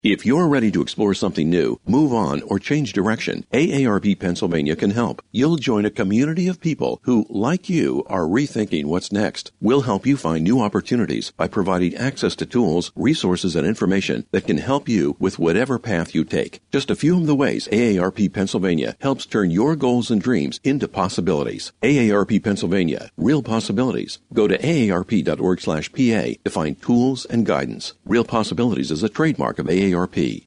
If you're ready to explore something new, move on, or change direction, AARP Pennsylvania can help. You'll join a community of people who, like you, are rethinking what's next. We'll help you find new opportunities by providing access to tools, resources, and information that can help you with whatever path you take. Just a few of the ways AARP Pennsylvania helps turn your goals and dreams into possibilities. AARP Pennsylvania, real possibilities. Go to aarp.org/PA to find tools and guidance. Real Possibilities is a trademark of AARP.